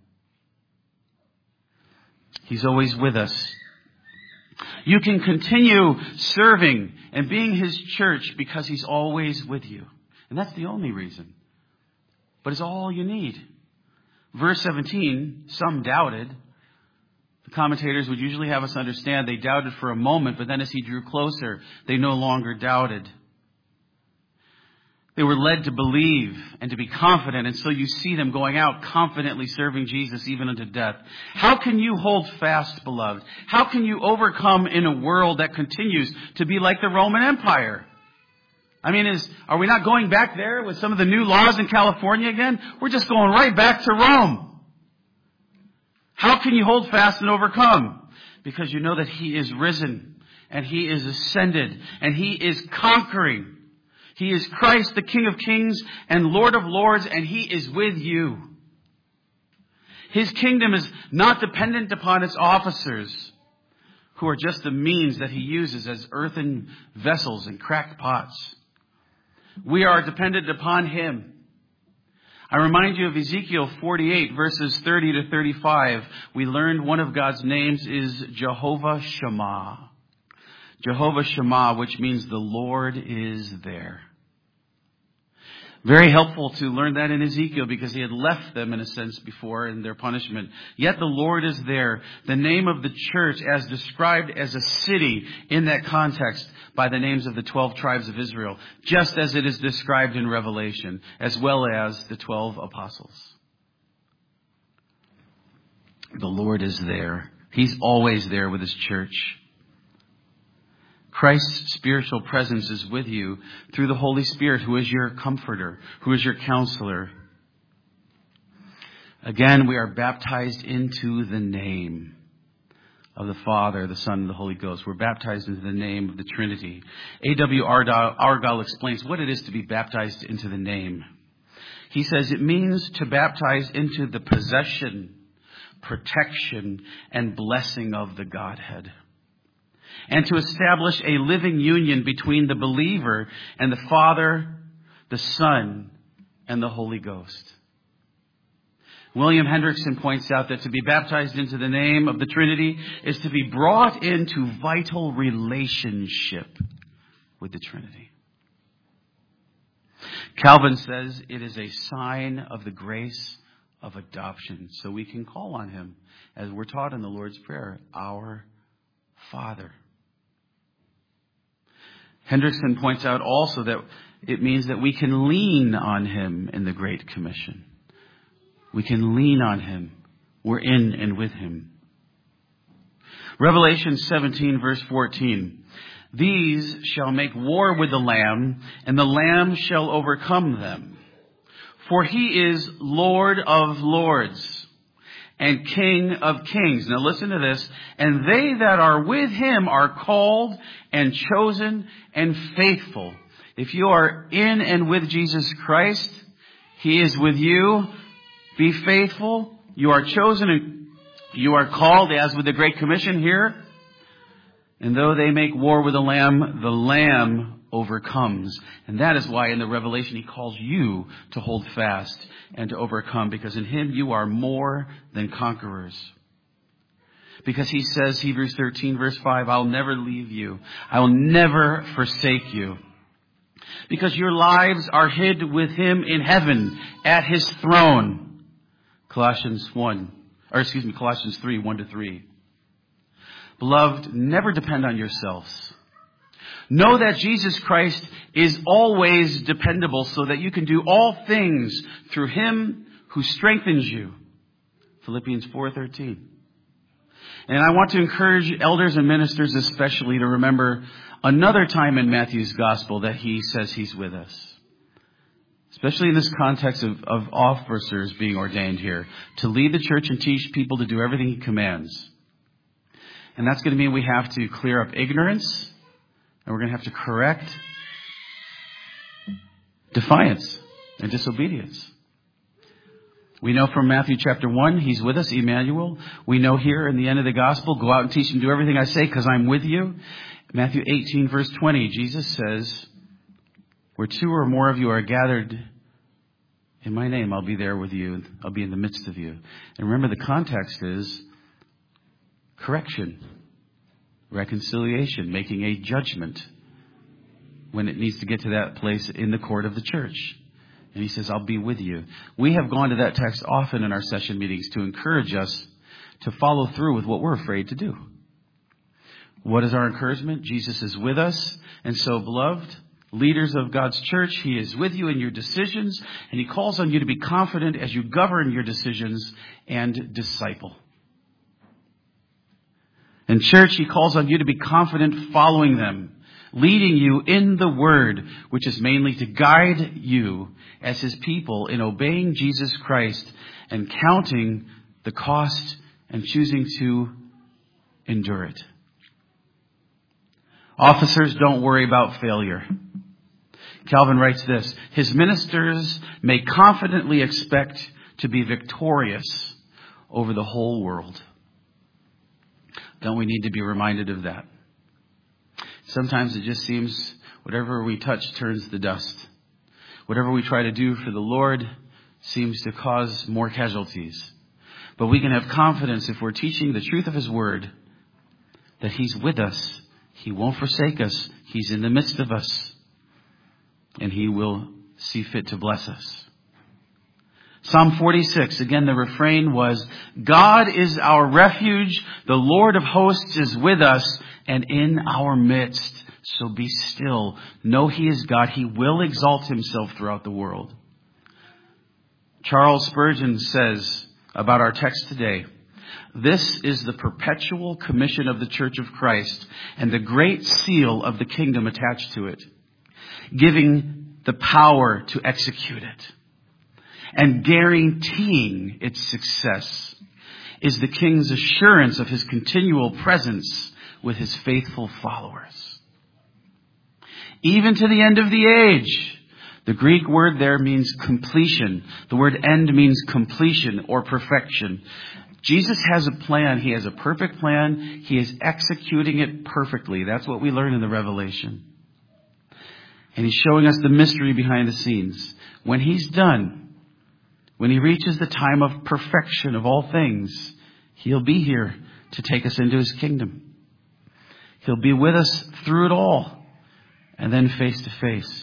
He's always with us. You can continue serving and being his church because he's always with you. And that's the only reason. But it's all you need. Verse seventeen, some doubted. The commentators would usually have us understand they doubted for a moment, but then as he drew closer, they no longer doubted. They were led to believe and to be confident, and so you see them going out confidently serving Jesus even unto death. How can you hold fast, beloved? How can you overcome in a world that continues to be like the Roman Empire? I mean, is are we not going back there with some of the new laws in California again? We're just going right back to Rome. How can you hold fast and overcome? Because you know that he is risen and he is ascended and he is conquering. He is Christ, the King of Kings and Lord of Lords, and he is with you. His kingdom is not dependent upon its officers, who are just the means that he uses as earthen vessels and cracked pots. We are dependent upon him. I remind you of Ezekiel forty-eight, verses thirty to thirty-five. We learned one of God's names is Jehovah Shammah. Jehovah Shammah, which means the Lord is there. Very helpful to learn that in Ezekiel because he had left them in a sense before in their punishment. Yet the Lord is there. The name of the church as described as a city in that context by the names of the twelve tribes of Israel, just as it is described in Revelation, as well as the twelve apostles. The Lord is there. He's always there with his church. Christ's spiritual presence is with you through the Holy Spirit, who is your comforter, who is your counselor. Again, we are baptized into the name of the Father, the Son, and the Holy Ghost. We're baptized into the name of the Trinity. A W Argyle explains what it is to be baptized into the name. He says it means to baptize into the possession, protection, and blessing of the Godhead, and to establish a living union between the believer and the Father, the Son, and the Holy Ghost. William Hendrickson points out that to be baptized into the name of the Trinity is to be brought into vital relationship with the Trinity. Calvin says it is a sign of the grace of adoption, so we can call on him, as we're taught in the Lord's Prayer, our Father. Hendrickson points out also that it means that we can lean on him in the Great Commission. We can lean on him. We're in and with him. Revelation seventeen, verse fourteen. These shall make war with the Lamb, and the Lamb shall overcome them. For he is Lord of lords and King of kings. Now listen to this. And they that are with him are called and chosen and faithful. If you are in and with Jesus Christ, he is with you. Be faithful. You are chosen and you are called, as with the Great Commission here. And though they make war with the Lamb, the Lamb overcomes. And that is why in the Revelation he calls you to hold fast and to overcome, because in him you are more than conquerors. Because he says, Hebrews thirteen, verse five, I'll never leave you. I will never forsake you. Because your lives are hid with him in heaven at his throne. Colossians one, or excuse me, Colossians three, one to three. Beloved, never depend on yourselves. Know that Jesus Christ is always dependable, so that you can do all things through him who strengthens you. Philippians four thirteen. And I want to encourage elders and ministers especially to remember another time in Matthew's gospel that he says he's with us. Especially in this context of, of officers being ordained here, to lead the church and teach people to do everything he commands. And that's going to mean we have to clear up ignorance, and we're going to have to correct defiance and disobedience. We know from Matthew chapter one, He's with us, Emmanuel. We know here in the end of the gospel, go out and teach and do everything I say because I'm with you. Matthew eighteen verse twenty, Jesus says, where two or more of you are gathered in my name, I'll be there with you. I'll be in the midst of you. And remember, the context is correction, reconciliation, making a judgment when it needs to get to that place in the court of the church. And He says, I'll be with you. We have gone to that text often in our session meetings to encourage us to follow through with what we're afraid to do. What is our encouragement? Jesus is with us. And so, beloved, leaders of God's church, He is with you in your decisions. And He calls on you to be confident as you govern your decisions and disciple. In church, He calls on you to be confident following them, leading you in the Word, which is mainly to guide you as His people in obeying Jesus Christ and counting the cost and choosing to endure it. Officers, don't worry about failure. Calvin writes this, His ministers may confidently expect to be victorious over the whole world. Don't we need to be reminded of that? Sometimes it just seems whatever we touch turns to dust. Whatever we try to do for the Lord seems to cause more casualties. But we can have confidence if we're teaching the truth of His Word that He's with us. He won't forsake us. He's in the midst of us. And He will see fit to bless us. Psalm forty-six, again, the refrain was, God is our refuge. The Lord of hosts is with us and in our midst. So be still. Know He is God. He will exalt Himself throughout the world. Charles Spurgeon says about our text today, this is the perpetual commission of the Church of Christ and the great seal of the kingdom attached to it, giving the power to execute it and guaranteeing its success is the King's assurance of His continual presence with His faithful followers. Even to the end of the age. The Greek word there means completion. The word end means completion or perfection. Jesus has a plan. He has a perfect plan. He is executing it perfectly. That's what we learn in the Revelation. And He's showing us the mystery behind the scenes. When He's done, when He reaches the time of perfection of all things, He'll be here to take us into His kingdom. He'll be with us through it all and then face to face.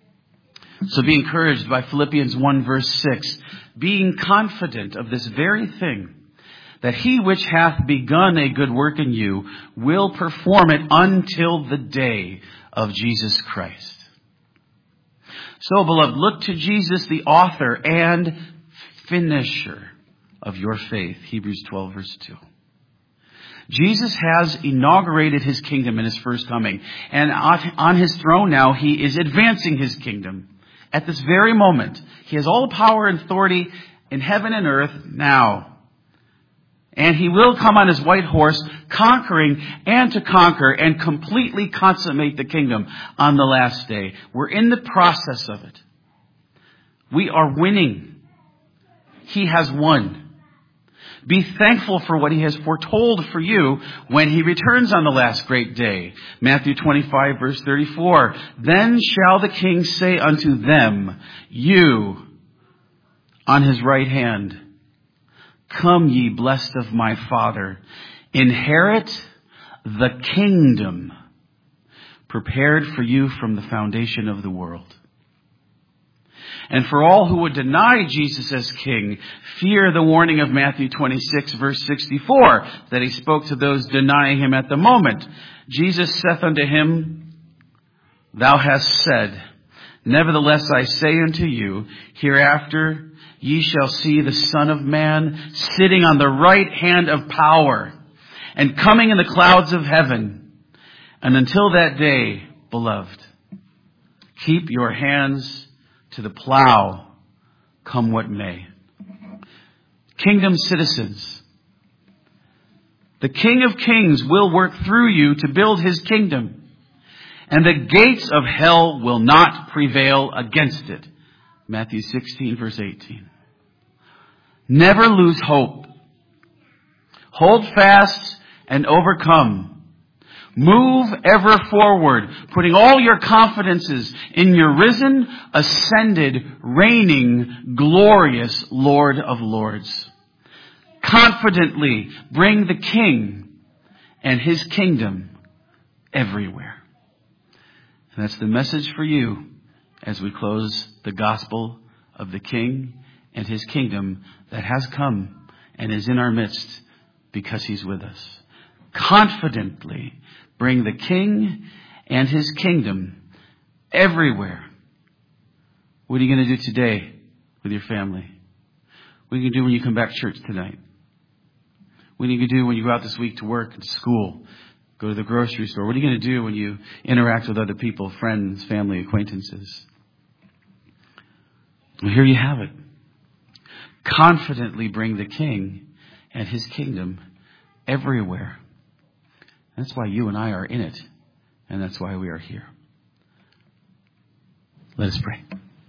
So be encouraged by Philippians one verse six, being confident of this very thing, that He which hath begun a good work in you will perform it until the day of Jesus Christ. So, beloved, look to Jesus, the author and finisher of your faith. Hebrews twelve verse two. Jesus has inaugurated His kingdom in His first coming. And on His throne now, He is advancing His kingdom. At this very moment, He has all the power and authority in heaven and earth now. And He will come on His white horse, conquering and to conquer and completely consummate the kingdom on the last day. We're in the process of it. We are winning. He has won. Be thankful for what He has foretold for you when He returns on the last great day. Matthew twenty-five verse thirty-four. Then shall the King say unto them, you on His right hand, come ye blessed of my Father, inherit the kingdom prepared for you from the foundation of the world. And for all who would deny Jesus as King, fear the warning of Matthew twenty-six verse sixty-four that He spoke to those denying Him at the moment. Jesus saith unto him, thou hast said, nevertheless I say unto you, hereafter ye shall see the Son of Man sitting on the right hand of power and coming in the clouds of heaven. And until that day, beloved, keep your hands to the plow, come what may. Kingdom citizens, the King of Kings will work through you to build His kingdom, and the gates of hell will not prevail against it. Matthew sixteen verse eighteen. Never lose hope. Hold fast and overcome. Move ever forward, putting all your confidences in your risen, ascended, reigning, glorious Lord of Lords. Confidently bring the King and His kingdom everywhere. And that's the message for you as we close the gospel of the King and His kingdom that has come and is in our midst because He's with us. Confidently bring the King and His kingdom everywhere. What are you going to do today with your family? What are you going to do when you come back to church tonight? What are you going to do when you go out this week to work and to school? Go to the grocery store? What are you going to do when you interact with other people, friends, family, acquaintances? Well, here you have it. Confidently bring the King and His kingdom everywhere. That's why you and I are in it. And that's why we are here. Let us pray.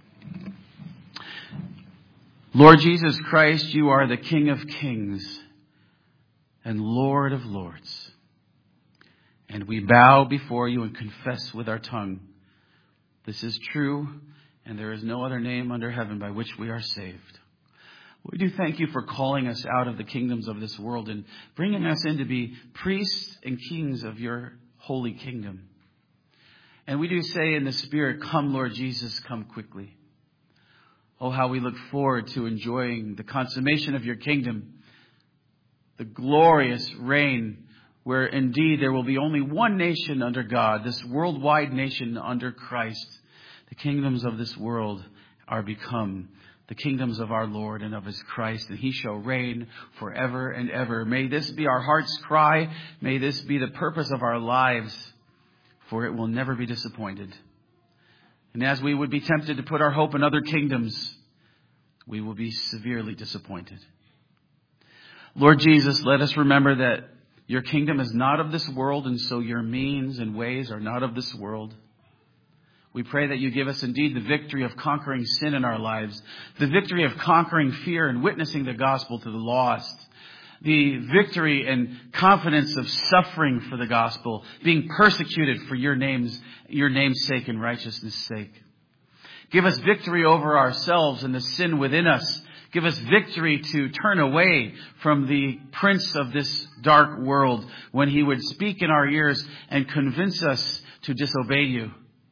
Lord Jesus Christ, you are the King of kings and Lord of lords. And we bow before you and confess with our tongue, this is true, and there is no other name under heaven by which we are saved. We do thank you for calling us out of the kingdoms of this world and bringing us in to be priests and kings of your holy kingdom. And we do say in the Spirit, come, Lord Jesus, come quickly. Oh, how we look forward to enjoying the consummation of your kingdom, the glorious reign where indeed there will be only one nation under God, this worldwide nation under Christ. The kingdoms of this world are become the kingdoms of our Lord and of His Christ, and He shall reign forever and ever. May this be our heart's cry. May this be the purpose of our lives, for it will never be disappointed. And as we would be tempted to put our hope in other kingdoms, we will be severely disappointed. Lord Jesus, let us remember that your kingdom is not of this world, and so your means and ways are not of this world. We pray that you give us indeed the victory of conquering sin in our lives, the victory of conquering fear and witnessing the gospel to the lost, the victory and confidence of suffering for the gospel, being persecuted for your name's, your name's sake and righteousness' sake. Give us victory over ourselves and the sin within us. Give us victory to turn away from the prince of this dark world when he would speak in our ears and convince us to disobey you.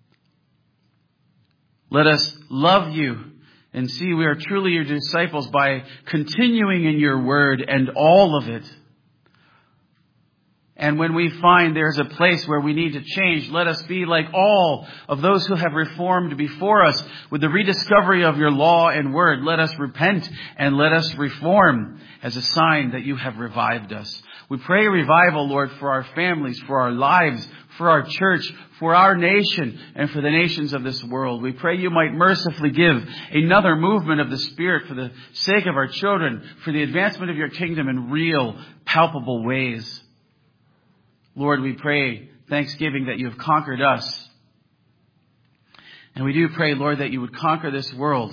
Let us love you and see we are truly your disciples by continuing in your word and all of it. And when we find there's a place where we need to change, let us be like all of those who have reformed before us with the rediscovery of your law and word. Let us repent and let us reform as a sign that you have revived us. We pray revival, Lord, for our families, for our lives, for our church, for our nation, and for the nations of this world. We pray you might mercifully give another movement of the Spirit for the sake of our children, for the advancement of your kingdom in real, palpable ways. Lord, we pray thanksgiving that you have conquered us. And we do pray, Lord, that you would conquer this world,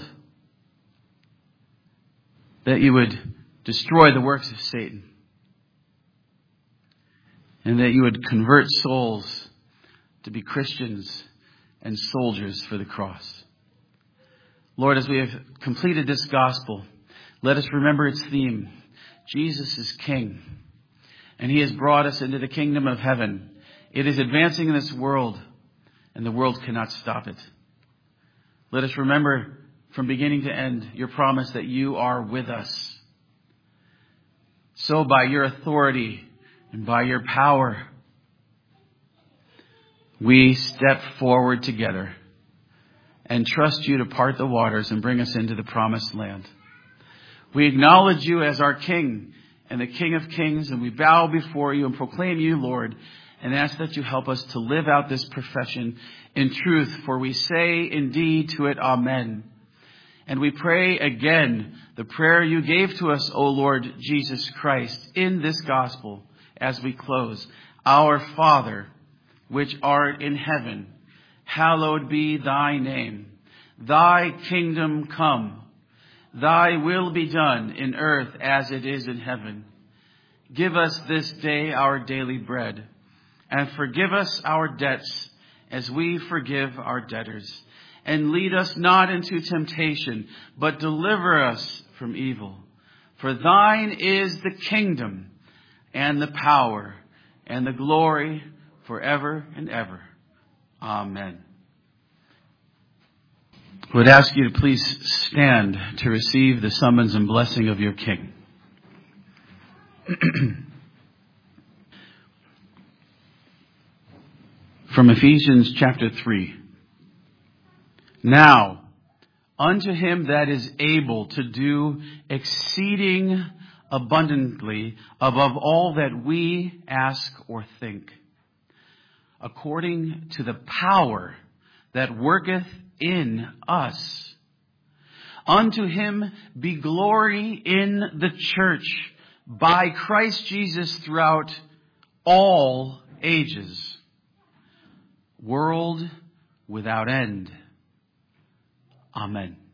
that you would destroy the works of Satan, and that you would convert souls to be Christians and soldiers for the cross. Lord, as we have completed this gospel, let us remember its theme. Jesus is King, and He has brought us into the kingdom of heaven. It is advancing in this world, and the world cannot stop it. Let us remember from beginning to end your promise that you are with us. So by your authority and by your power, we step forward together and trust you to part the waters and bring us into the promised land. We acknowledge you as our King and the King of Kings, and we bow before you and proclaim you, Lord, and ask that you help us to live out this profession in truth, for we say indeed to it, Amen. And we pray again the prayer you gave to us, O Lord Jesus Christ, in this gospel as we close. Our Father, which art in heaven, hallowed be thy name. Thy kingdom come. Thy will be done in earth as it is in heaven. Give us this day our daily bread, and forgive us our debts as we forgive our debtors. And lead us not into temptation, but deliver us from evil. For thine is the kingdom and the power and the glory forever and ever. Amen. I would ask you to please stand to receive the summons and blessing of your King. From Ephesians chapter three. Now, unto him that is able to do exceeding abundantly above all that we ask or think, according to the power that worketh in us. Unto him be glory in the church by Christ Jesus throughout all ages, world without end. Amen.